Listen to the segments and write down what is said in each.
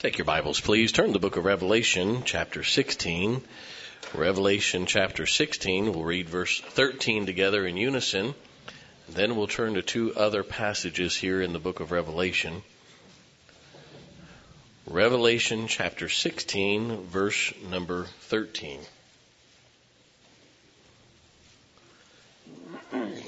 Take your Bibles, please. Turn to the book of Revelation, chapter 16. Revelation, chapter 16. We'll read verse 13 together in unison. Then we'll turn to two other passages here in the book of Revelation. Revelation, chapter 16, verse number 13. And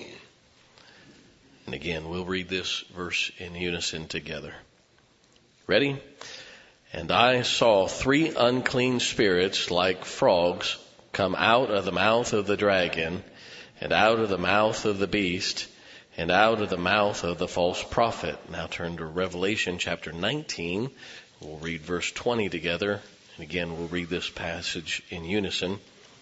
again, we'll read this verse in unison together. Ready? And I saw three unclean spirits like frogs come out of the mouth of the dragon, and out of the mouth of the beast, and out of the mouth of the false prophet. Now turn to Revelation chapter 19. We'll read verse 20 together. And again, we'll read this passage in unison.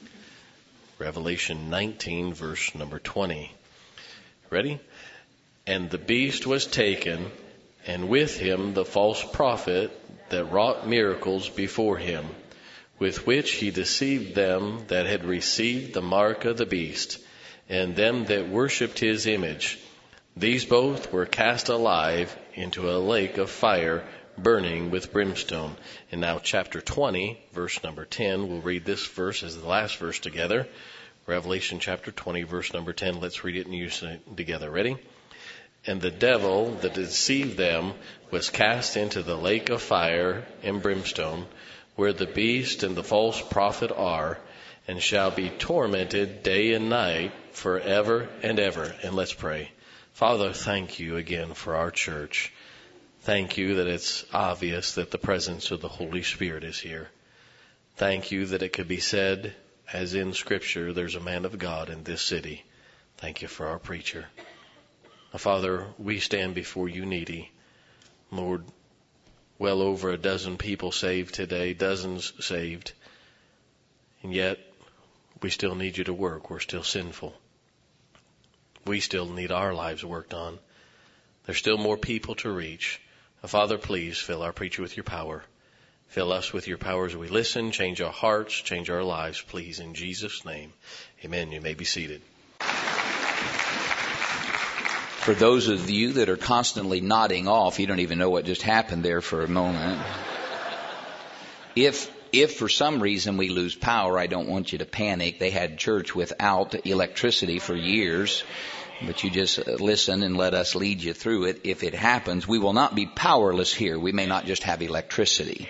Revelation 19, verse number 20. Ready? And the beast was taken, and with him the false prophet that wrought miracles before him, with which he deceived them that had received the mark of the beast, and them that worshipped his image. These both were cast alive into a lake of fire, burning with brimstone. And now chapter 20, verse number 10, we'll read this verse as the last verse together. Revelation chapter 20, verse number 10. Let's read it in unison together. Ready? And the devil that deceived them was cast into the lake of fire and brimstone, where the beast and the false prophet are, and shall be tormented day and night forever and ever. And let's pray. Father, thank you again for our church. Thank you that it's obvious that the presence of the Holy Spirit is here. Thank you that it could be said, as in Scripture, there's a man of God in this city. Thank you for our preacher. Father, we stand before you needy. Lord, well over a dozen people saved today, dozens saved. And yet, we still need you to work. We're still sinful. We still need our lives worked on. There's still more people to reach. Father, please fill our preacher with your power. Fill us with your power as we listen. Change our hearts, change our lives, please, in Jesus' name. Amen. You may be seated. For those of you that are constantly nodding off, you don't even know what just happened there for a moment. If for some reason we lose power, I don't want you to panic. They had church without electricity for years, but you just listen and let us lead you through it. If it happens, we will not be powerless here. We may not just have electricity.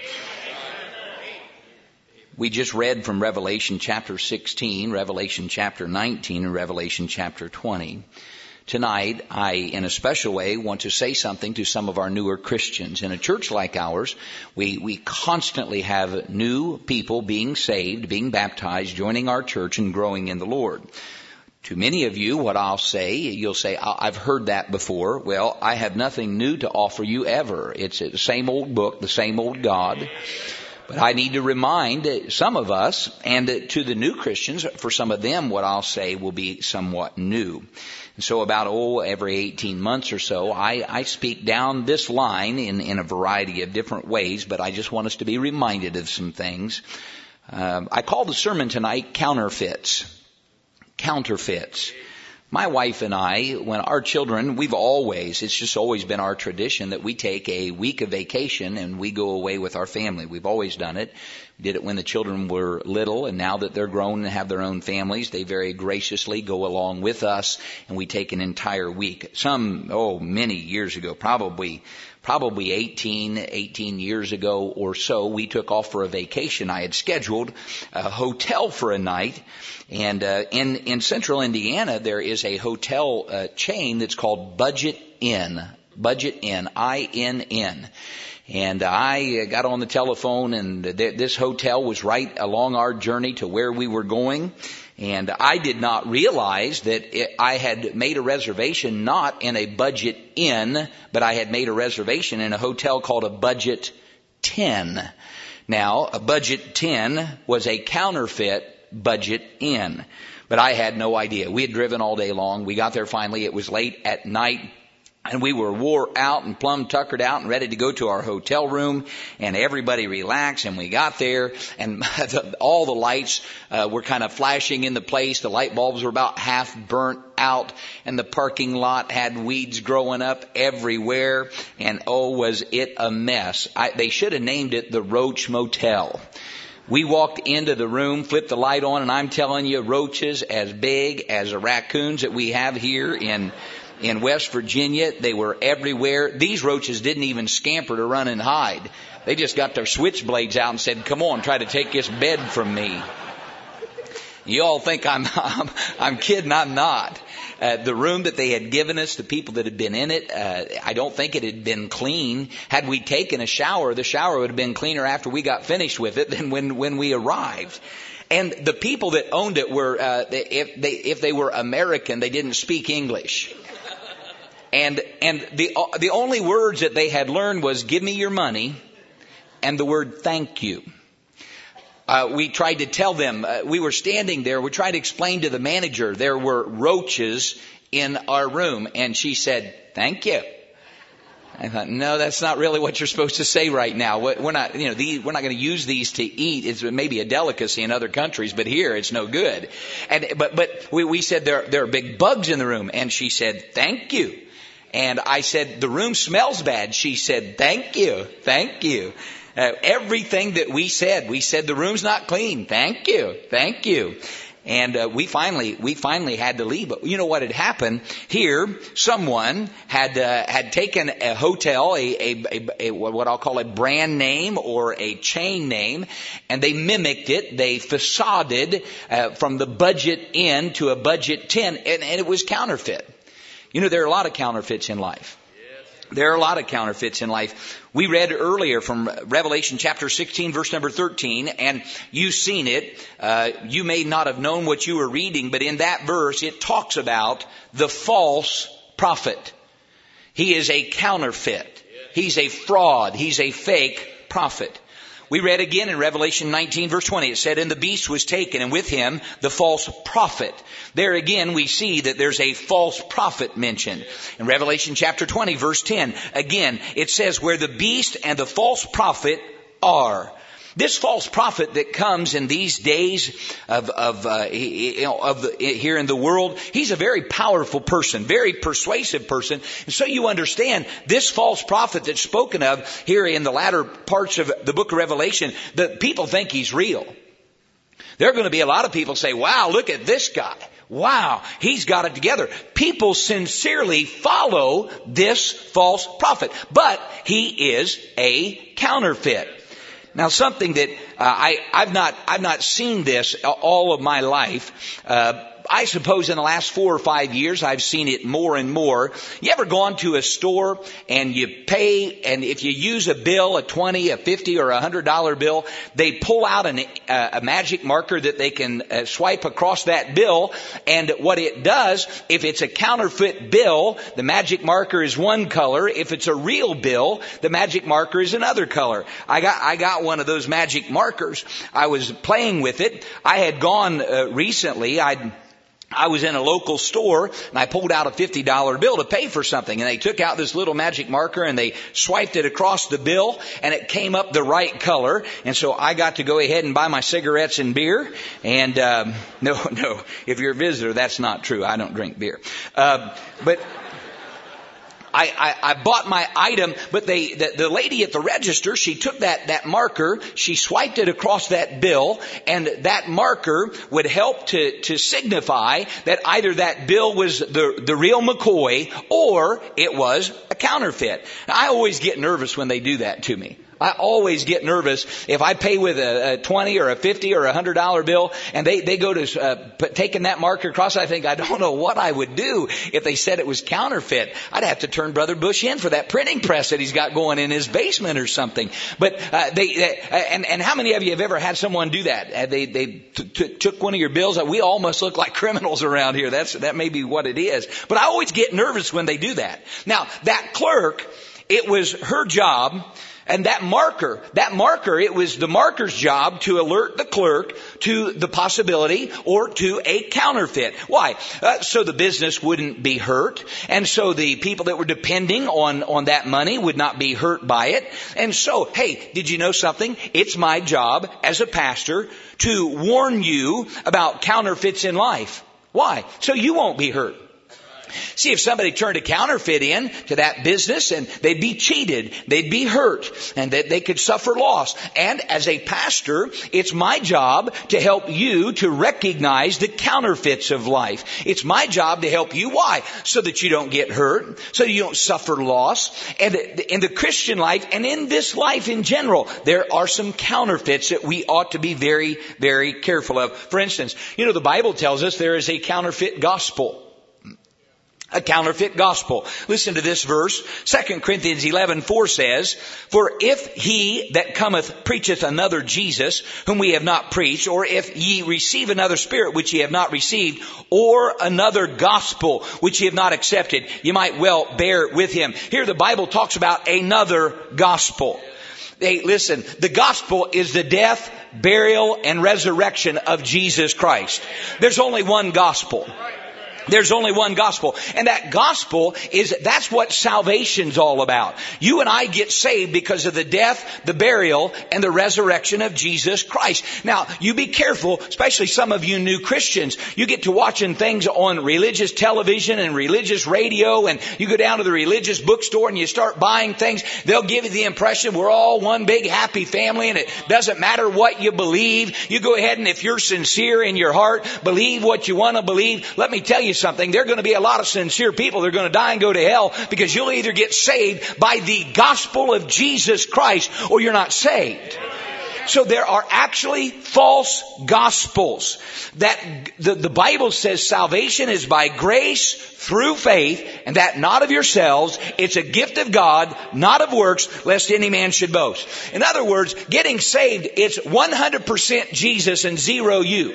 We just read from Revelation chapter 16, Revelation chapter 19, and Revelation chapter 20. Tonight, I, in a special way, want to say something to some of our newer Christians. In a church like ours, we constantly have new people being saved, being baptized, joining our church, and growing in the Lord. To many of you, what I'll say, you'll say, I've heard that before. Well, I have nothing new to offer you ever. It's the same old book, the same old God. But I need to remind some of us, and to the new Christians, for some of them, what I'll say will be somewhat new. And so about, every 18 months or so, I speak down this line in a variety of different ways, but I just want us to be reminded of some things. I call the sermon tonight Counterfeits. Counterfeits. My wife and I, when our children, it's just always been our tradition that we take a week of vacation and we go away with our family. We've always done it. We did it when the children were little, and now that they're grown and have their own families, they very graciously go along with us, and we take an entire week. Many years ago, probably 18 years ago or so, we took off for a vacation. I had scheduled a hotel for a night, and in central Indiana, there is a hotel chain that's called Budget Inn, I-N-N. And I got on the telephone, and this hotel was right along our journey to where we were going. And I did not realize that I had made a reservation not in a Budget Inn, but I had made a reservation in a hotel called a Budget 10. Now, a Budget 10 was a counterfeit Budget Inn, but I had no idea. We had driven all day long. We got there finally. It was late at night. And we were wore out and plumb tuckered out and ready to go to our hotel room, and everybody relaxed, and we got there, and all the lights were kind of flashing in the place. The light bulbs were about half burnt out, and the parking lot had weeds growing up everywhere, and oh, was it a mess. They should have named it the Roach Motel. We walked into the room, flipped the light on, and I'm telling you, roaches as big as the raccoons that we have here in West Virginia. They were everywhere. These roaches didn't even scamper to run and hide. They just got their switchblades out and said, "Come on, try to take this bed from me." You all think I'm kidding. I'm not. The room that they had given us, the people that had been in it, I don't think it had been clean. Had we taken a shower, the shower would have been cleaner after we got finished with it than when we arrived. And the people that owned it were, if they were American, they didn't speak English. And the only words that they had learned was, "Give me your money," and the word "thank you." We tried to tell them, we were standing there, we tried to explain to the manager there were roaches in our room, and she said, "Thank you." I thought, no, that's not really what you're supposed to say right now. We're not, we're not going to use these to eat. It's maybe a delicacy in other countries, but here it's no good. But we said there are big bugs in the room, and she said, "Thank you." And I said, "The room smells bad." She said, "Thank you, thank you." Everything that we said the room's not clean. Thank you, thank you. And we finally had to leave. But you know what had happened here? Someone had taken a hotel, a what I'll call a brand name or a chain name, and they mimicked it. They facaded from the budget Inn to a budget 10, and it was counterfeit. There are a lot of counterfeits in life. There are a lot of counterfeits in life. We read earlier from Revelation chapter 16, verse number 13, and you've seen it. You may not have known what you were reading, but in that verse it talks about the false prophet. He is a counterfeit. He's a fraud. He's a fake prophet. We read again in Revelation 19 verse 20, it said, "And the beast was taken, and with him the false prophet." There again we see that there's a false prophet mentioned. In Revelation chapter 20 verse 10, again it says, "Where the beast and the false prophet are." This false prophet that comes in these days here in the world, he's a very powerful person, very persuasive person. And so you understand this false prophet that's spoken of here in the latter parts of the book of Revelation, the people think he's real. There are going to be a lot of people say, "Wow, look at this guy. Wow, he's got it together." People sincerely follow this false prophet, but he is a counterfeit. Now, something that I've not seen this all of my life. I suppose in the last 4 or 5 years, I've seen it more and more. You ever gone to a store and you pay, and if you use a bill, a 20, a 50, or a $100 bill, they pull out a magic marker that they can swipe across that bill. And what it does, if it's a counterfeit bill, the magic marker is one color. If it's a real bill, the magic marker is another color. I got one of those magic markers. I was playing with it. I had gone recently. I was in a local store and I pulled out a $50 bill to pay for something, and they took out this little magic marker and they swiped it across the bill and it came up the right color. And so I got to go ahead and buy my cigarettes and beer. And no, if you're a visitor, that's not true. I don't drink beer. But I bought my item, but the lady at the register, she took that marker, she swiped it across that bill, and that marker would help to signify that either that bill was the real McCoy or it was a counterfeit. Now, I always get nervous when they do that to me. I always get nervous if I pay with a 20 or a 50 or a $100 bill and they go to taking that marker across. I think, I don't know what I would do if they said it was counterfeit. I'd have to turn Brother Bush in for that printing press that he's got going in his basement or something. But and how many of you have ever had someone do that? They took one of your bills. We all must look like criminals around here. That may be what it is. But I always get nervous when they do that. Now, that clerk, it was her job And that marker, it was the marker's job to alert the clerk to the possibility or to a counterfeit. Why? So the business wouldn't be hurt. And so the people that were depending on that money would not be hurt by it. And so, hey, did you know something? It's my job as a pastor to warn you about counterfeits in life. Why? So you won't be hurt. See, if somebody turned a counterfeit in to that business and they'd be cheated, they'd be hurt, and that they could suffer loss. And as a pastor, it's my job to help you to recognize the counterfeits of life. It's my job to help you. Why? So that you don't get hurt, so you don't suffer loss. And in the Christian life and in this life in general, there are some counterfeits that we ought to be very, very careful of. For instance, the Bible tells us there is a counterfeit gospel. A counterfeit gospel. Listen to this verse. 2 Corinthians 11:4 says, "For if he that cometh preacheth another Jesus, whom we have not preached, or if ye receive another spirit which ye have not received, or another gospel which ye have not accepted, ye might well bear with him." Here the Bible talks about another gospel. Hey, listen, the gospel is the death, burial, and resurrection of Jesus Christ. There's only one gospel. There's only one gospel. And that gospel that's what salvation's all about. You and I get saved because of the death, the burial, and the resurrection of Jesus Christ. Now, you be careful, especially some of you new Christians. You get to watching things on religious television and religious radio, and you go down to the religious bookstore and you start buying things. They'll give you the impression we're all one big happy family, and it doesn't matter what you believe. You go ahead, and if you're sincere in your heart, believe what you want to believe. Let me tell you something. There are going to be a lot of sincere people that are going to die and go to hell because you'll either get saved by the gospel of Jesus Christ or you're not saved. So there are actually false gospels. That the Bible says salvation is by grace through faith, and that not of yourselves. It's a gift of God, not of works, lest any man should boast. In other words, getting saved, it's 100% Jesus and 0 you.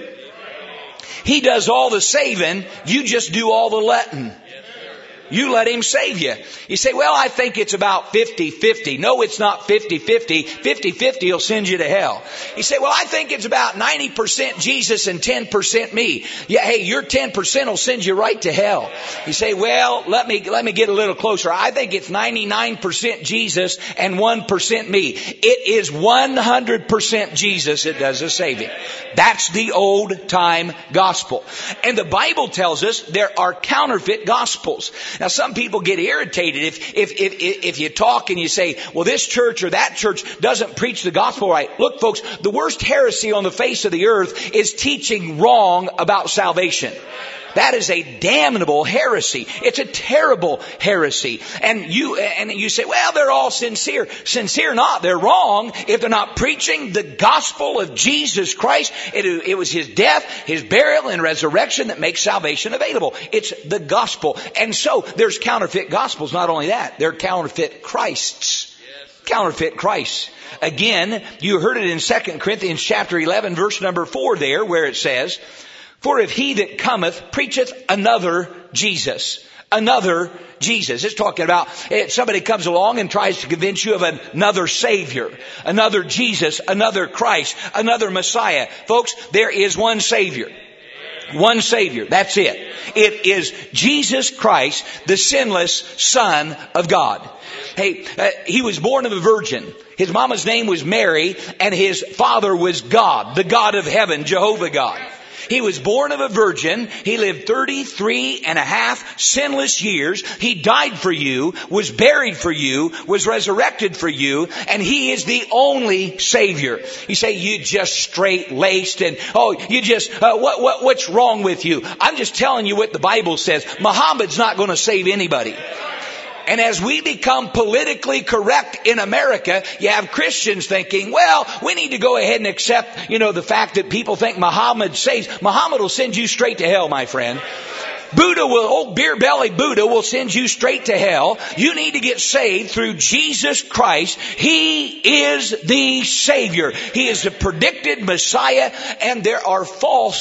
He does all the saving. You just do all the letting. You let Him save you. You say, well, I think it's about 50-50. No, it's not 50-50. 50-50 will send you to hell. You say, well, I think it's about 90% Jesus and 10% me. Yeah, hey, your 10% will send you right to hell. You say, well, let me get a little closer. I think it's 99% Jesus and 1% me. It is 100% Jesus that does the saving. That's the old time gospel. And the Bible tells us there are counterfeit gospels. Now, some people get irritated if you talk and you say, well, this church or that church doesn't preach the gospel right. Look, folks, the worst heresy on the face of the earth is teaching wrong about salvation. That is a damnable heresy. It's a terrible heresy. And you say, well, they're all sincere. Sincere not. They're wrong if they're not preaching the gospel of Jesus Christ. It was His death, His burial, and resurrection that makes salvation available. It's the gospel. And so there's counterfeit gospels. Not only that, they're counterfeit Christs. Counterfeit Christ. Again, you heard it in 2 Corinthians chapter 11, verse number 4 there, where it says, "For if he that cometh preacheth another Jesus." Another Jesus. It's talking about somebody comes along and tries to convince you of another Savior, another Jesus, another Christ, another Messiah. Folks, there is one Savior. One Savior. That's it. It is Jesus Christ, the sinless Son of God. Hey, He was born of a virgin. His mama's name was Mary, and His father was God, the God of heaven, Jehovah God. He was born of a virgin. He lived 33 and a half sinless years. He died for you, was buried for you, was resurrected for you, and He is the only Savior. You say, you just straight-laced and, what's wrong with you? I'm just telling you what the Bible says. Muhammad's not going to save anybody. And as we become politically correct in America, you have Christians thinking, well, we need to go ahead and accept, the fact that people think Muhammad saves. Muhammad will send you straight to hell, my friend. Old beer belly Buddha will send you straight to hell. You need to get saved through Jesus Christ. He is the Savior. He is the predicted Messiah, and there are false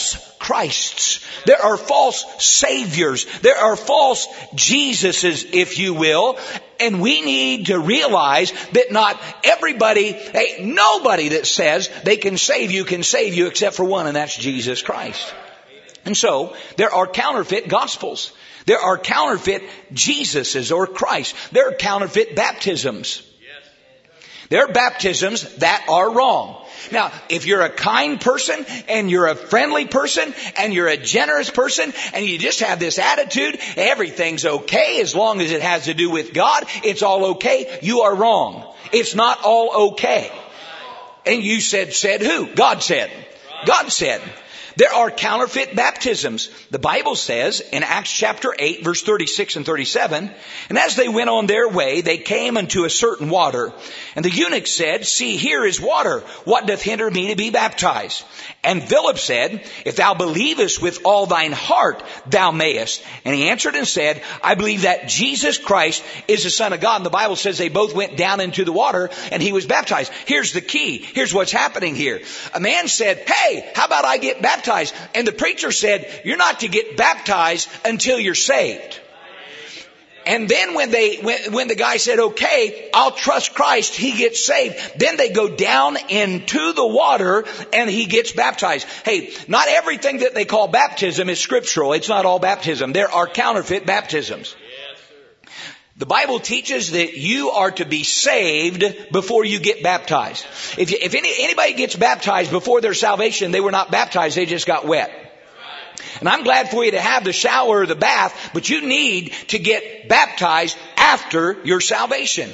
Christs. There are false saviors. There are false Jesuses, if you will. And we need to realize that not everybody, nobody that says they can save you except for one, and that's Jesus Christ. And so, there are counterfeit gospels. There are counterfeit Jesuses or Christ. There are counterfeit baptisms. There are baptisms that are wrong. Now, if you're a kind person and you're a friendly person and you're a generous person and you just have this attitude, everything's okay as long as it has to do with God, it's all okay, you are wrong. It's not all okay. And you said who? God said. God said. There are counterfeit baptisms. The Bible says in Acts chapter 8, verse 36 and 37, and as they went on their way, they came unto a certain water. And the eunuch said, See, here is water. What doth hinder me to be baptized? And Philip said, If thou believest with all thine heart, thou mayest. And he answered and said, I believe that Jesus Christ is the Son of God. And the Bible says they both went down into the water and he was baptized. Here's the key. Here's what's happening here. A man said, Hey, how about I get baptized? And the preacher said, you're not to get baptized until you're saved. And then when the guy said, okay, I'll trust Christ, he gets saved. Then they go down into the water and he gets baptized. Hey, not everything that they call baptism is scriptural. It's not all baptism. There are counterfeit baptisms. The Bible teaches that you are to be saved before you get baptized. If anybody gets baptized before their salvation, they were not baptized, they just got wet. And I'm glad for you to have the shower or the bath, but you need to get baptized after your salvation.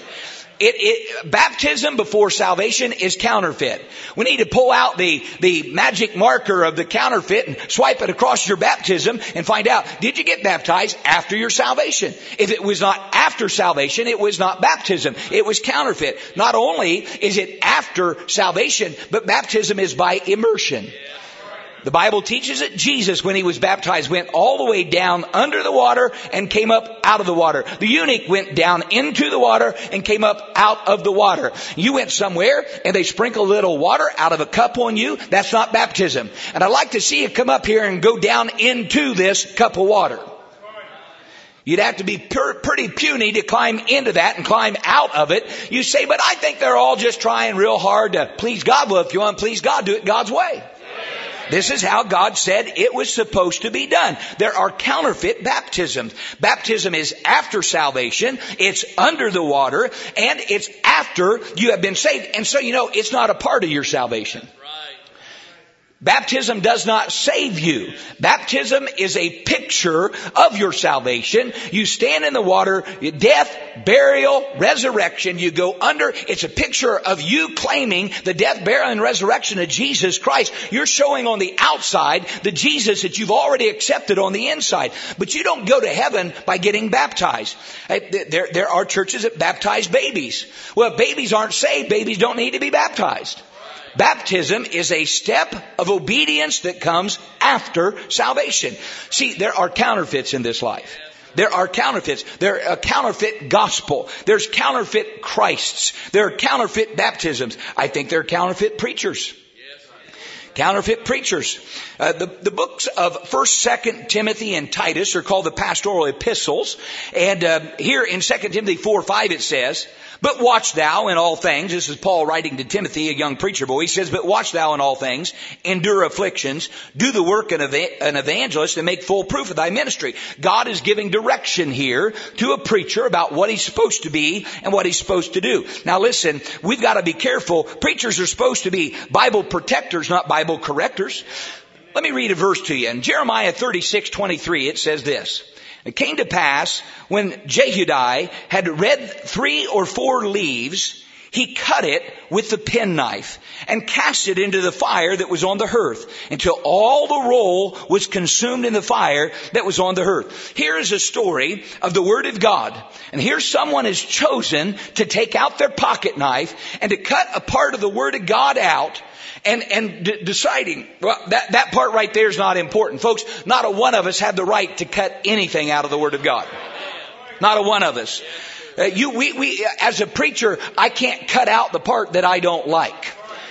Baptism before salvation is counterfeit. We need to pull out the magic marker of the counterfeit and swipe it across your baptism and find out, did you get baptized after your salvation? If it was not after salvation, it was not baptism. It was counterfeit. Not only is it after salvation, but baptism is by immersion. The Bible teaches that Jesus, when he was baptized, went all the way down under the water and came up out of the water. The eunuch went down into the water and came up out of the water. You went somewhere and they sprinkle a little water out of a cup on you. That's not baptism. And I'd like to see you come up here and go down into this cup of water. You'd have to be pretty puny to climb into that and climb out of it. You say, but I think they're all just trying real hard to please God. Well, if you want to please God, do it God's way. This is how God said it was supposed to be done. There are counterfeit baptisms. Baptism is after salvation. It's under the water. And it's after you have been saved. And so, it's not a part of your salvation. Baptism does not save you. Baptism is a picture of your salvation. You stand in the water, death, burial, resurrection. You go under. It's a picture of you claiming the death, burial, and resurrection of Jesus Christ. You're showing on the outside the Jesus that you've already accepted on the inside. But you don't go to heaven by getting baptized. There are churches that baptize babies. Well, if babies aren't saved, babies don't need to be baptized. Baptism is a step of obedience that comes after salvation. See, there are counterfeits in this life. There are counterfeits. There's a counterfeit gospel. There's counterfeit Christs. There are counterfeit baptisms. I think there are counterfeit preachers. Counterfeit preachers. The books of 1st, 2nd Timothy, and Titus are called the pastoral epistles. And here in 2 Timothy 4:5 it says, But watch thou in all things. This is Paul writing to Timothy, a young preacher boy. He says, But watch thou in all things, endure afflictions, do the work of an evangelist, and make full proof of thy ministry. God is giving direction here to a preacher about what he's supposed to be and what he's supposed to do. Now listen, we've got to be careful. Preachers are supposed to be Bible protectors, not Bible correctors. Let me read a verse to you. In Jeremiah 36:23, it says this. It came to pass when Jehudi had read 3 or 4 leaves, he cut it with the penknife and cast it into the fire that was on the hearth until all the roll was consumed in the fire that was on the hearth. Here is a story of the Word of God. And here someone is chosen to take out their pocket knife and to cut a part of the Word of God out. And deciding, well, that part right there is not important. Folks, not a one of us have the right to cut anything out of the Word of God. Not a one of us. We as a preacher, I can't cut out the part that I don't like.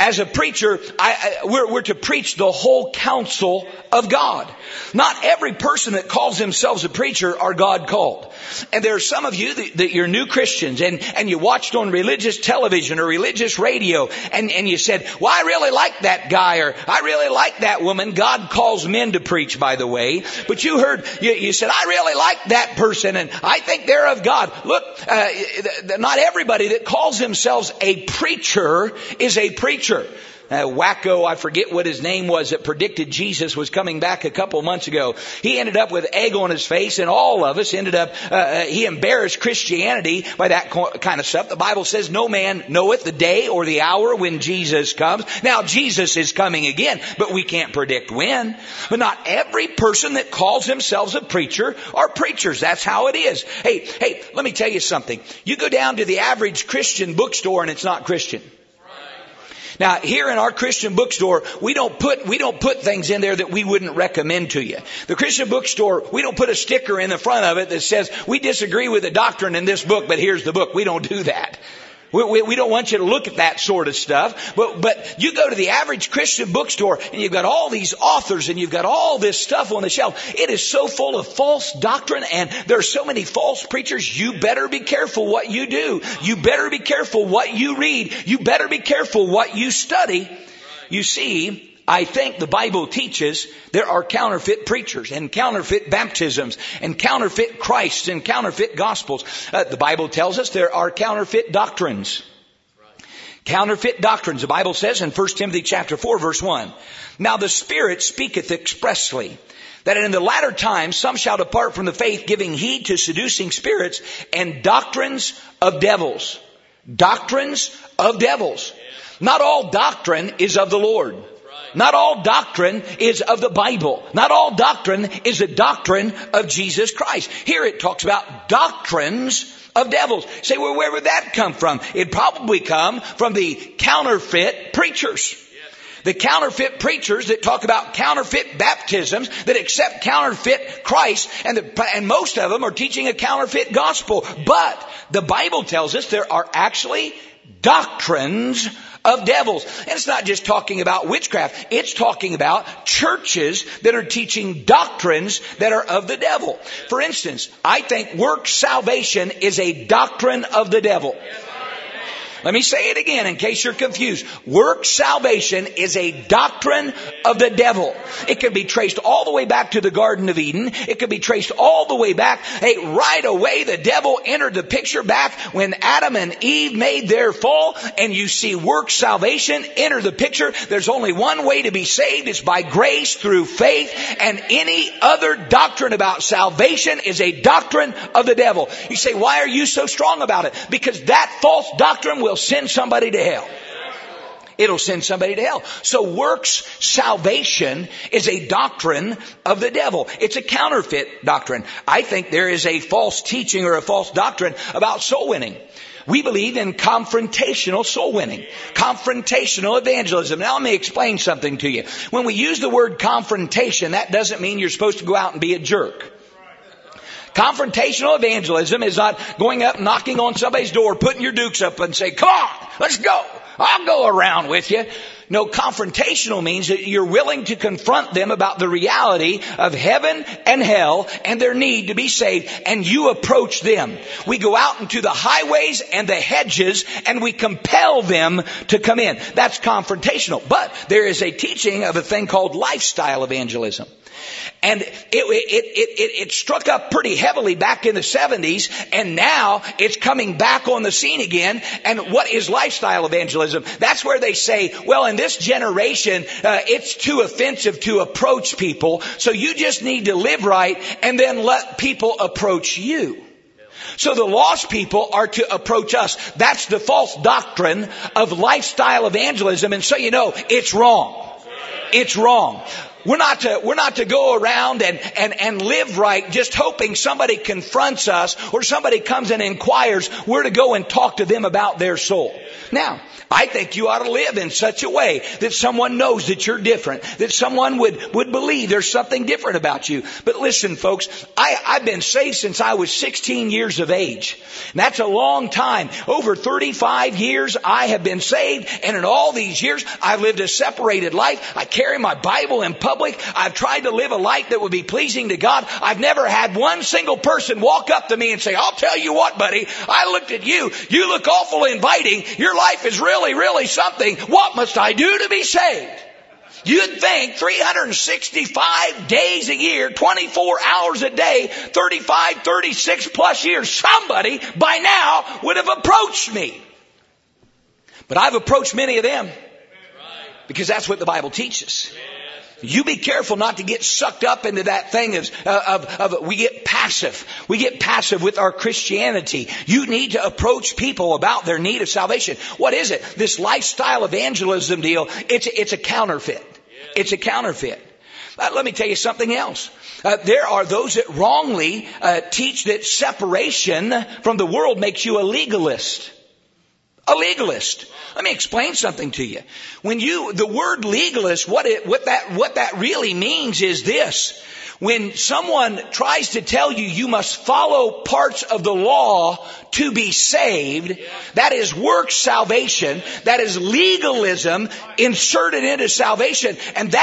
as a preacher, we're to preach the whole counsel of God. Not every person that calls themselves a preacher are God called. And there are some of you that you're new Christians and you watched on religious television or religious radio and you said, well, I really like that guy or I really like that woman. God calls men to preach, by the way. But you heard, you said, I really like that person and I think they're of God. Look, not everybody that calls themselves a preacher is a preacher. Wacko, I forget what his name was, that predicted Jesus was coming back a couple months ago. He ended up with egg on his face, and all of us ended up, he embarrassed Christianity by that kind of stuff. The Bible says no man knoweth the day or the hour when Jesus comes. Now, Jesus is coming again, but we can't predict when. But not every person that calls themselves a preacher are preachers. That's how it is. Hey, let me tell you something. You go down to the average Christian bookstore and it's not Christian. Now, here in our Christian bookstore, we don't put things in there that we wouldn't recommend to you. The Christian bookstore, we don't put a sticker in the front of it that says, we disagree with the doctrine in this book, but here's the book. We don't do that. We don't want you to look at that sort of stuff. But you go to the average Christian bookstore and you've got all these authors and you've got all this stuff on the shelf. It is so full of false doctrine and there are so many false preachers. You better be careful what you do. You better be careful what you read. You better be careful what you study. You see, I think the Bible teaches there are counterfeit preachers and counterfeit baptisms and counterfeit Christs and counterfeit gospels. The Bible tells us there are counterfeit doctrines. Counterfeit doctrines. The Bible says in 1 Timothy chapter 4 verse 1, now the Spirit speaketh expressly that in the latter times some shall depart from the faith, giving heed to seducing spirits and doctrines of devils. Doctrines of devils. Not all doctrine is of the Lord. Not all doctrine is of the Bible. Not all doctrine is the doctrine of Jesus Christ. Here it talks about doctrines of devils. Say, well, where would that come from? It'd probably come from the counterfeit preachers. The counterfeit preachers that talk about counterfeit baptisms, that accept counterfeit Christ, and most of them are teaching a counterfeit gospel. But the Bible tells us there are actually doctrines of devils. And it's not just talking about witchcraft. It's talking about churches that are teaching doctrines that are of the devil. For instance, I think works salvation is a doctrine of the devil. Let me say it again in case you're confused. Works salvation is a doctrine of the devil. It can be traced all the way back to the Garden of Eden. It can be traced all the way back. Hey, right away the devil entered the picture back when Adam and Eve made their fall, and you see works salvation enter the picture. There's only one way to be saved. It's by grace through faith, and any other doctrine about salvation is a doctrine of the devil. You say, why are you so strong about it? Because that false doctrine will send somebody to hell. It'll send somebody to hell. So works salvation is a doctrine of the devil. It's a counterfeit doctrine. I think there is a false teaching or a false doctrine about soul winning. We believe in confrontational soul winning, confrontational evangelism. Now let me explain something to you. When we use the word confrontation, that doesn't mean you're supposed to go out and be a jerk. Confrontational evangelism is not going up, knocking on somebody's door, putting your dukes up and say, come on, let's go. I'll go around with you. No, confrontational means that you're willing to confront them about the reality of heaven and hell and their need to be saved, and you approach them. We go out into the highways and the hedges and we compel them to come in. That's confrontational. But there is a teaching of a thing called lifestyle evangelism. And it struck up pretty heavily back in the 70s, and now it's coming back on the scene again. And what is lifestyle evangelism? That's where they say, well, in this generation, it's too offensive to approach people, so you just need to live right and then let people approach you. So the lost people are to approach us. That's the false doctrine of lifestyle evangelism, and so you know, it's wrong. It's wrong. We're not to go around and live right just hoping somebody confronts us or somebody comes and inquires. We're to go and talk to them about their soul. Now, I think you ought to live in such a way that someone knows that you're different, that someone would believe there's something different about you. But listen, folks, I've been saved since I was 16 years of age. And that's a long time. Over 35 years I have been saved, and in all these years I've lived a separated life. I carry my Bible in public. I've tried to live a life that would be pleasing to God. I've never had one single person walk up to me and say, I'll tell you what, buddy, I looked at you. You look awful inviting. Your life is really, really something. What must I do to be saved? You'd think 365 days a year, 24 hours a day, 35, 36 plus years, somebody by now would have approached me. But I've approached many of them because that's what the Bible teaches. You be careful not to get sucked up into that thing of we get passive. We get passive with our Christianity. You need to approach people about their need of salvation. What is it? This lifestyle evangelism deal, it's a counterfeit. It's a counterfeit. Let me tell you something else. There are those that wrongly teach that separation from the world makes you a legalist. A legalist. Let me explain something to you. The word legalist, what that really means is this. When someone tries to tell you you must follow parts of the law to be saved, that is works salvation, that is legalism inserted into salvation, and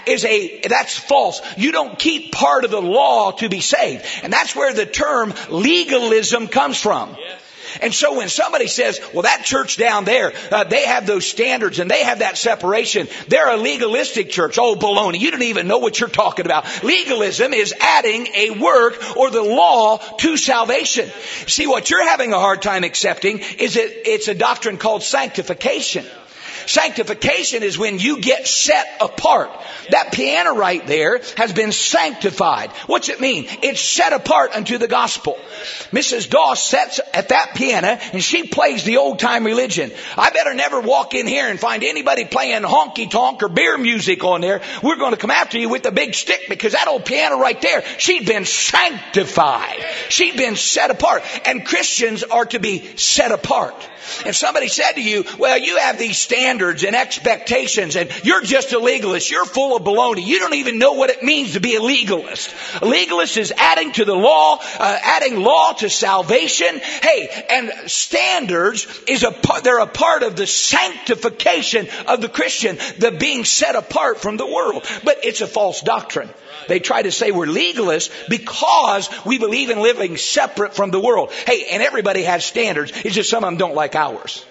that's false. You don't keep part of the law to be saved. And that's where the term legalism comes from. And so when somebody says, well, that church down there, they have those standards and they have that separation. They're a legalistic church. Oh, baloney. You don't even know what you're talking about. Legalism is adding a work or the law to salvation. See, what you're having a hard time accepting is it's a doctrine called sanctification. Sanctification is when you get set apart. That piano right there has been sanctified. What's it mean? It's set apart unto the gospel. Mrs. Doss sits at that piano and she plays the old time religion. I better never walk in here and find anybody playing honky tonk or beer music on there. We're going to come after you with a big stick, because that old piano right there, she's been sanctified. She's been set apart. And Christians are to be set apart. If somebody said to you, well, you have these standards and expectations and you're just a legalist, you're full of baloney. You don't even know what it means to be a legalist. A legalist is adding to the law, adding law to salvation. Hey, and standards they're a part of the sanctification of the Christian, the being set apart from the world. But it's a false doctrine. They try to say we're legalists because we believe in living separate from the world. Hey, and everybody has standards. It's just some of them don't like ours.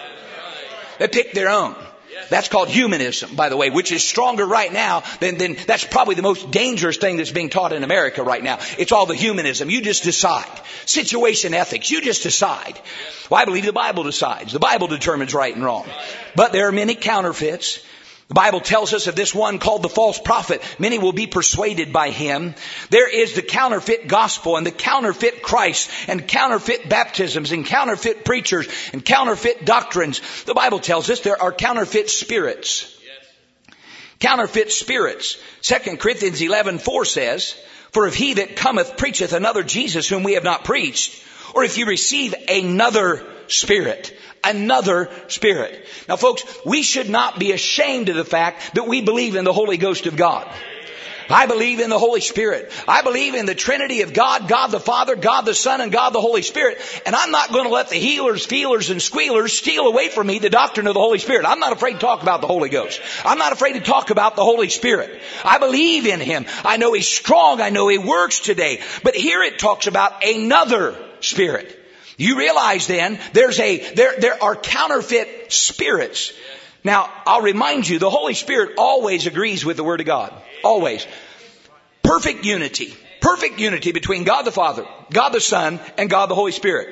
They pick their own. That's called humanism, by the way, which is stronger right now than that's probably the most dangerous thing that's being taught in America right now. It's all the humanism. You just decide. Situation ethics. You just decide. Well, I believe the Bible decides. The Bible determines right and wrong. But there are many counterfeits. The Bible tells us of this one called the false prophet. Many will be persuaded by him. There is the counterfeit gospel and the counterfeit Christ and counterfeit baptisms and counterfeit preachers and counterfeit doctrines. The Bible tells us there are counterfeit spirits. Counterfeit spirits. 2 Corinthians 11:4 says, for if he that cometh preacheth another Jesus whom we have not preached, or if you receive another spirit. Another spirit. Now, folks, we should not be ashamed of the fact that we believe in the Holy Ghost of God. I believe in the Holy Spirit. I believe in the Trinity of God, God the Father, God the Son, and God the Holy Spirit. And I'm not going to let the healers, feelers, and squealers steal away from me the doctrine of the Holy Spirit. I'm not afraid to talk about the Holy Ghost. I'm not afraid to talk about the Holy Spirit. I believe in Him. I know He's strong. I know He works today. But here it talks about another spirit. You realize then there are counterfeit spirits. Now, I'll remind you, the Holy Spirit always agrees with the Word of God. Always. Perfect unity. Perfect unity between God the Father, God the Son, and God the Holy Spirit.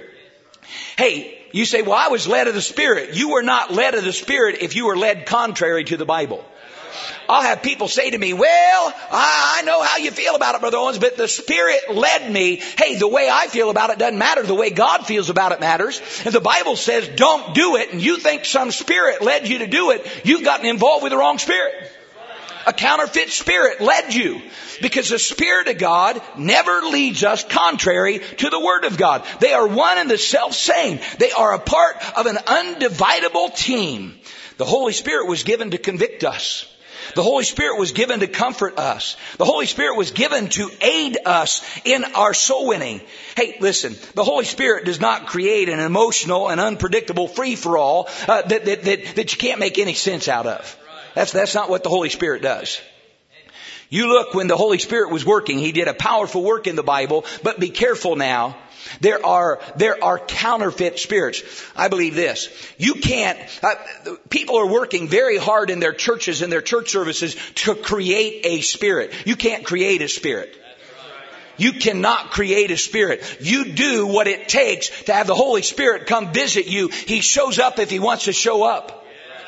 Hey, you say, well, I was led of the Spirit. You were not led of the Spirit if you were led contrary to the Bible. I'll have people say to me, well, I know how you feel about it, Brother Owens, but the Spirit led me. Hey, the way I feel about it doesn't matter. The way God feels about it matters. If the Bible says don't do it and you think some spirit led you to do it, you've gotten involved with the wrong spirit. A counterfeit spirit led you. Because the Spirit of God never leads us contrary to the Word of God. They are one and the self-same. They are a part of an undividable team. The Holy Spirit was given to convict us. The Holy Spirit was given to comfort us. The Holy Spirit was given to aid us in our soul winning. Hey, listen, the Holy Spirit does not create an emotional and unpredictable free-for-all that you can't make any sense out of. That's not what the Holy Spirit does. You look, when the Holy Spirit was working, He did a powerful work in the Bible, but be careful now. There are counterfeit spirits. I believe this. You can't, people are working very hard in their churches and their church services to create a spirit. You can't create a spirit. You cannot create a spirit. You do what it takes to have the Holy Spirit come visit you. He shows up if He wants to show up.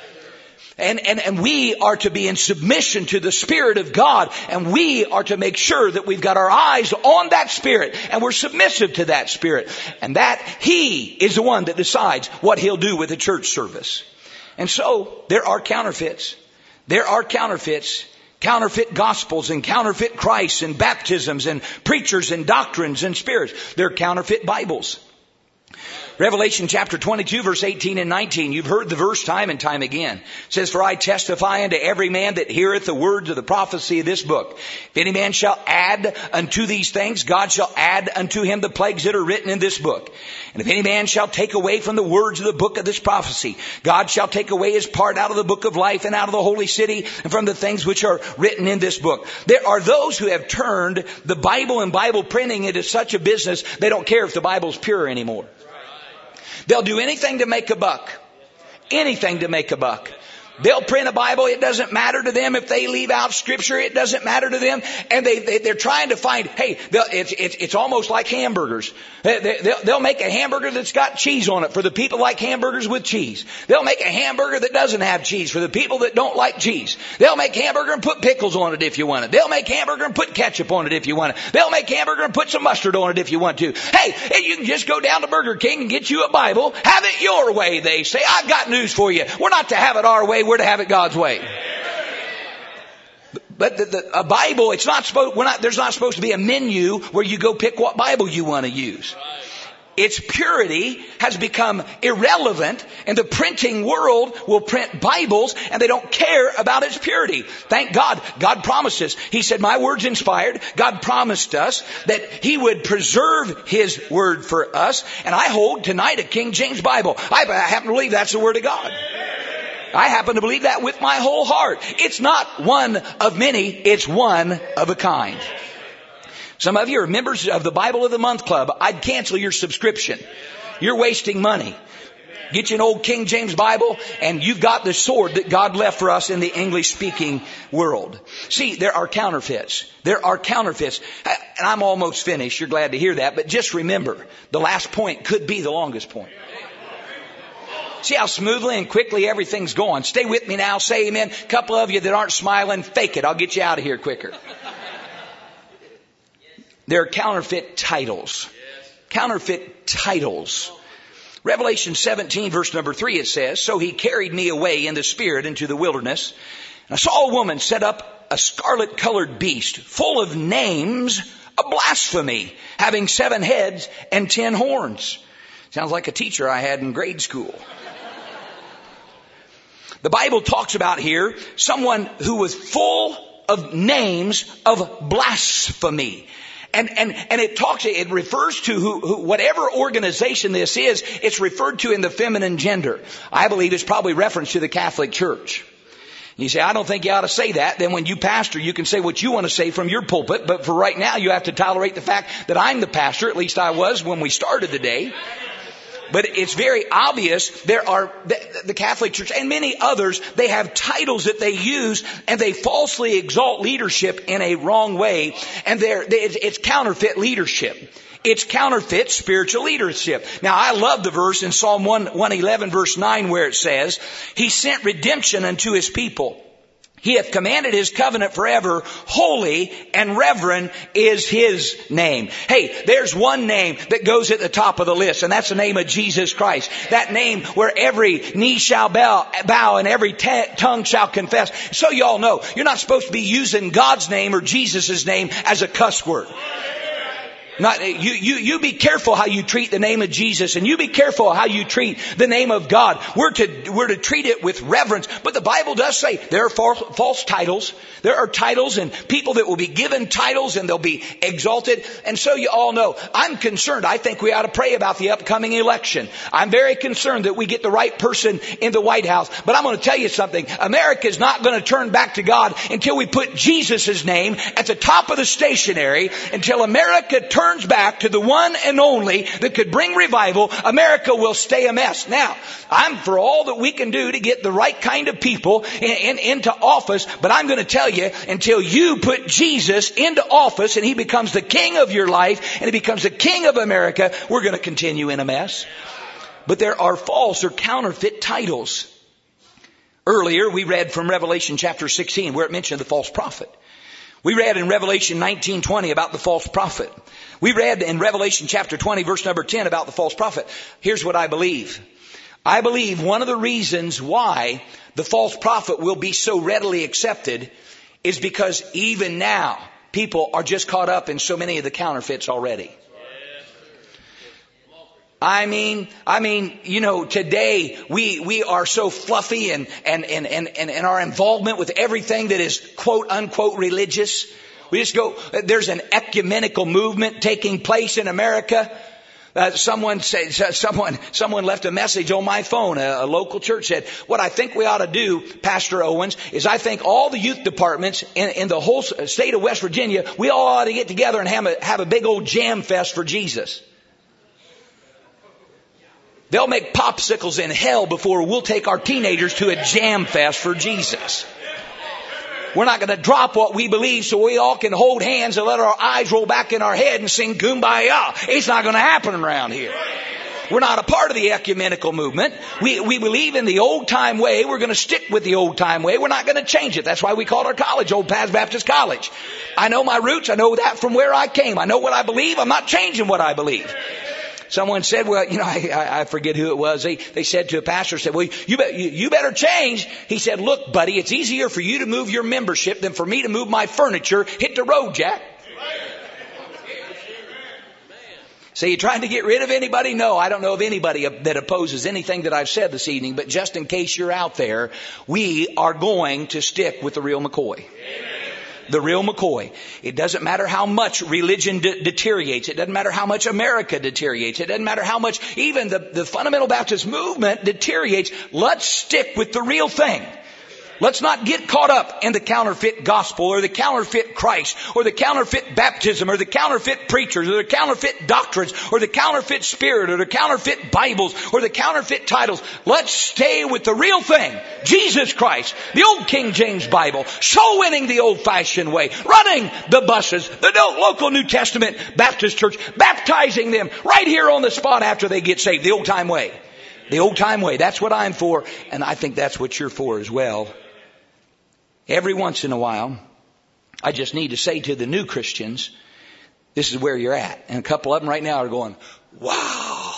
And we are to be in submission to the Spirit of God. And we are to make sure that we've got our eyes on that Spirit. And we're submissive to that Spirit. And that He is the one that decides what He'll do with the church service. And so, there are counterfeits. There are counterfeits. Counterfeit gospels and counterfeit Christs and baptisms and preachers and doctrines and spirits. They're counterfeit Bibles. Revelation chapter 22 verse 18 and 19. You've heard the verse time and time again. It says, "For I testify unto every man that heareth the words of the prophecy of this book. If any man shall add unto these things, God shall add unto him the plagues that are written in this book. And if any man shall take away from the words of the book of this prophecy, God shall take away his part out of the book of life and out of the holy city and from the things which are written in this book." There are those who have turned the Bible and Bible printing into such a business, they don't care if the Bible's pure anymore. They'll do anything to make a buck. Anything to make a buck. They'll print a Bible. It doesn't matter to them if they leave out Scripture. It doesn't matter to them. And they're trying to find, hey, it's almost like hamburgers. They'll make a hamburger that's got cheese on it for the people like hamburgers with cheese. They'll make a hamburger that doesn't have cheese for the people that don't like cheese. They'll make hamburger and put pickles on it if you want it. They'll make hamburger and put ketchup on it if you want it. They'll make hamburger and put some mustard on it if you want to. Hey, you can just go down to Burger King and get you a Bible. Have it your way, they say. I've got news for you. We're not to have it our way. We're to have it God's way. But a Bible, it's not supposed, there's not supposed to be a menu where you go pick what Bible you want to use. Its purity has become irrelevant, and the printing world will print Bibles and they don't care about its purity. Thank God. God promised us. He said, "My word's inspired." God promised us that He would preserve His word for us. And I hold tonight a King James Bible. I happen to believe that's the Word of God. I happen to believe that with my whole heart. It's not one of many, it's one of a kind. Some of you are members of the Bible of the Month Club. I'd cancel your subscription. You're wasting money. Get you an old King James Bible and you've got the sword that God left for us in the English-speaking world. See, there are counterfeits. There are counterfeits. And I'm almost finished. You're glad to hear that. But just remember, the last point could be the longest point. See how smoothly and quickly everything's going. Stay with me now. Say amen. A couple of you that aren't smiling, fake it. I'll get you out of here quicker. There are counterfeit titles. Counterfeit titles. Revelation 17 verse number 3, it says, "So He carried me away in the Spirit into the wilderness. And I saw a woman set up a scarlet-colored beast full of names of blasphemy, having 7 heads and 10 horns." Sounds like a teacher I had in grade school. The Bible talks about here someone who was full of names of blasphemy. And it refers to whatever organization this is, it's referred to in the feminine gender. I believe it's probably reference to the Catholic Church. You say, "I don't think you ought to say that." Then when you pastor, you can say what you want to say from your pulpit. But for right now, you have to tolerate the fact that I'm the pastor. At least I was when we started the day. But it's very obvious there are the Catholic Church and many others, they have titles that they use and they falsely exalt leadership in a wrong way. And it's counterfeit leadership. It's counterfeit spiritual leadership. Now I love the verse in Psalm 111 verse 9 where it says, "He sent redemption unto His people He hath commanded His covenant forever. Holy and reverend is His name. Hey, there's one name that goes at the top of the list, and that's the name of Jesus Christ. That name where every knee shall bow and every tongue shall confess. So you all know, you're not supposed to be using God's name or Jesus' name as a cuss word. You be careful how you treat the name of Jesus, and you be careful how you treat the name of God. We're to treat it with reverence. But the Bible does say there are false titles. There are titles and people that will be given titles and they'll be exalted. And so you all know, I'm concerned. I think we ought to pray about the upcoming election. I'm very concerned that we get the right person in the White House. But I'm going to tell you something. America is not going to turn back to God until we put Jesus' name at the top of the stationery, until America turns back to the one and only that could bring revival. America will stay a mess. Now, I'm for all that we can do to get the right kind of people into office, but I'm going to tell you, until you put Jesus into office and He becomes the king of your life and He becomes the king of America, we're going to continue in a mess. But there are false or counterfeit titles. Earlier, we read from Revelation chapter 16 where it mentioned the false prophet. We read in Revelation 19:20 about the false prophet. We read in Revelation chapter 20 verse number 10 about the false prophet. Here's what I believe. I believe one of the reasons why the false prophet will be so readily accepted is because even now people are just caught up in so many of the counterfeits already. I mean, you know, today we are so fluffy and our involvement with everything that is quote unquote religious. We just go, there's an ecumenical movement taking place in America. Someone left a message on my phone. A local church said, what I think we ought to do, Pastor Owens, is I think all the youth departments in the whole state of West Virginia, we all ought to get together and have a big old jam fest for Jesus. They'll make popsicles in hell before we'll take our teenagers to a jam fest for Jesus. We're not going to drop what we believe so we all can hold hands and let our eyes roll back in our head and sing Kumbaya. It's not going to happen around here. We're not a part of the ecumenical movement. We believe in the old time way. We're going to stick with the old time way. We're not going to change it. That's why we call our college Old Paths Baptist College. I know my roots. I know that from where I came. I know what I believe. I'm not changing what I believe. Someone said, well, you know, I forget who it was. They said to a pastor, said, well, you better change. He said, look, buddy, it's easier for you to move your membership than for me to move my furniture. Hit the road, Jack. So you trying to get rid of anybody? No, I don't know of anybody that opposes anything that I've said this evening. But just in case you're out there, we are going to stick with the real McCoy. The real McCoy. It doesn't matter how much religion deteriorates. It doesn't matter how much America deteriorates. It doesn't matter how much even the fundamental Baptist movement deteriorates. Let's stick with the real thing. Let's not get caught up in the counterfeit gospel or the counterfeit Christ or the counterfeit baptism or the counterfeit preachers or the counterfeit doctrines or the counterfeit spirit or the counterfeit Bibles or the counterfeit titles. Let's stay with the real thing. Jesus Christ, the old King James Bible, soul winning the old fashioned way, running the buses, the local New Testament Baptist church, baptizing them right here on the spot after they get saved, the old time way. The old time way. That's what I'm for, and I think that's what you're for as well. Every once in a while, I just need to say to the new Christians, this is where you're at. And a couple of them right now are going, wow.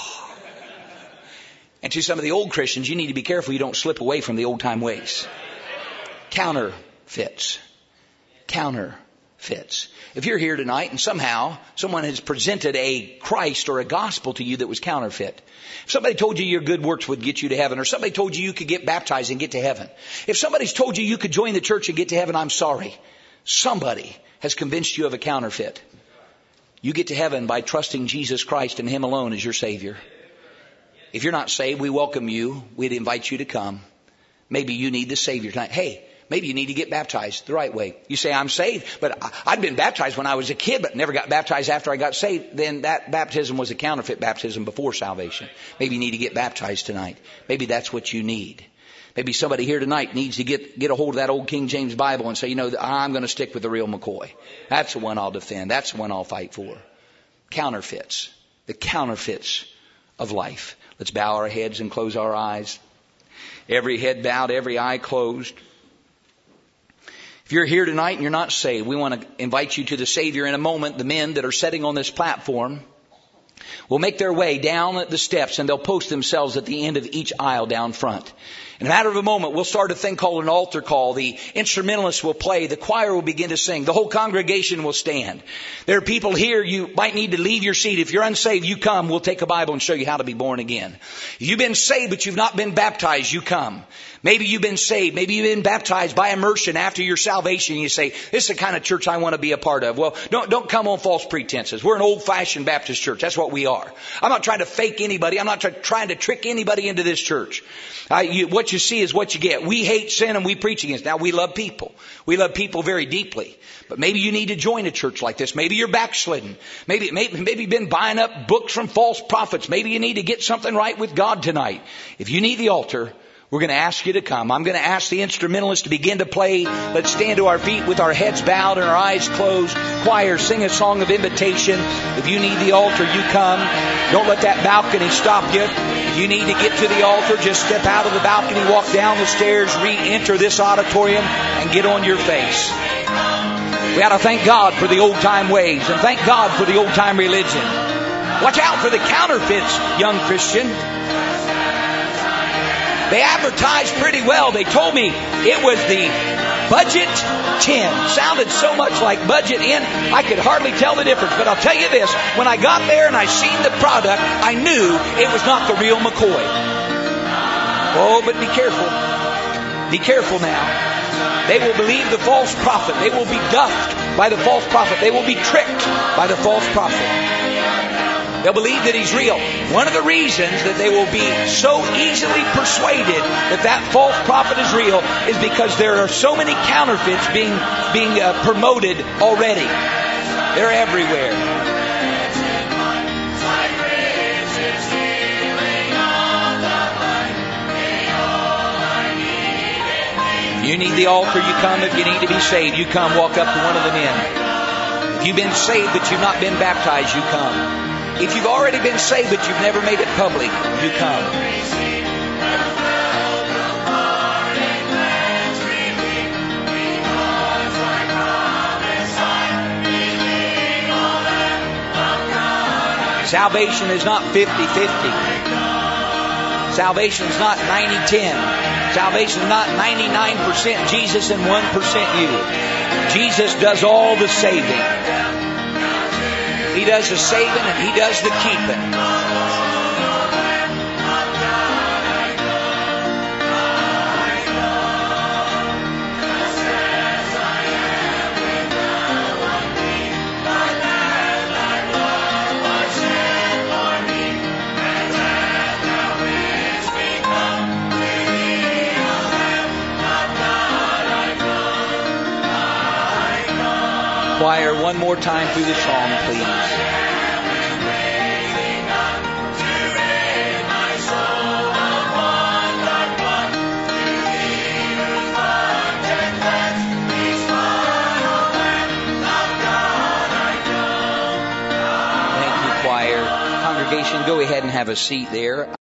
And to some of the old Christians, you need to be careful you don't slip away from the old time ways. Counterfeits. Counterfeits. If you're here tonight and somehow someone has presented a Christ or a gospel to you that was counterfeit, if somebody told you your good works would get you to heaven, or somebody told you you could get baptized and get to heaven, if somebody's told you you could join the church and get to heaven, I'm sorry. Somebody has convinced you of a counterfeit. You get to heaven by trusting Jesus Christ and Him alone as your Savior. If you're not saved, we welcome you. We'd invite you to come. Maybe you need the Savior tonight. Hey, maybe you need to get baptized the right way. You say, I'm saved, but I'd been baptized when I was a kid, but never got baptized after I got saved. Then that baptism was a counterfeit baptism before salvation. Maybe you need to get baptized tonight. Maybe that's what you need. Maybe somebody here tonight needs to get a hold of that old King James Bible and say, you know, I'm going to stick with the real McCoy. That's the one I'll defend. That's the one I'll fight for. Counterfeits. The counterfeits of life. Let's bow our heads and close our eyes. Every head bowed, every eye closed. If you're here tonight and you're not saved, we want to invite you to the Savior in a moment. The men that are sitting on this platform will make their way down the steps, and they'll post themselves at the end of each aisle down front. In a matter of a moment, we'll start a thing called an altar call. The instrumentalists will play. The choir will begin to sing. The whole congregation will stand. There are people here, you might need to leave your seat. If you're unsaved, you come. We'll take a Bible and show you how to be born again. If you've been saved but you've not been baptized, you come. Maybe you've been saved. Maybe you've been baptized by immersion after your salvation. You say, this is the kind of church I want to be a part of. Well, don't come on false pretenses. We're an old-fashioned Baptist church. That's what we are. I'm not trying to fake anybody. I'm not trying to trick anybody into this church. What you see is what you get. We hate sin and we preach against it. Now, we love people. We love people very deeply. But maybe you need to join a church like this. Maybe you're backslidden. Maybe you've been buying up books from false prophets. Maybe you need to get something right with God tonight. If you need the altar, we're going to ask you to come. I'm going to ask the instrumentalists to begin to play. Let's stand to our feet with our heads bowed and our eyes closed. Choir, sing a song of invitation. If you need the altar, you come. Don't let that balcony stop you. If you need to get to the altar, just step out of the balcony, walk down the stairs, re-enter this auditorium, and get on your face. We ought to thank God for the old-time ways and thank God for the old-time religion. Watch out for the counterfeits, young Christian. They advertised pretty well. They told me it was the Budget 10. Sounded so much like Budget In, I could hardly tell the difference. But I'll tell you this, when I got there and I seen the product, I knew it was not the real McCoy. Oh, but be careful. Be careful now. They will believe the false prophet. They will be duffed by the false prophet. They will be tricked by the false prophet. They'll believe that he's real. One of the reasons that they will be so easily persuaded that that false prophet is real is because there are so many counterfeits being promoted already. They're everywhere. If you need the altar, you come. If you need to be saved, you come. Walk up to one of the men. If you've been saved but you've not been baptized, you come. If you've already been saved but you've never made it public, you come. Salvation is not 50-50. Salvation is not 90-10. Salvation is not 99% Jesus and 1% you. Jesus does all the saving. He does the saving and He does the keeping. Choir, one more time through the song, please. Thank you, choir. Congregation, go ahead and have a seat there.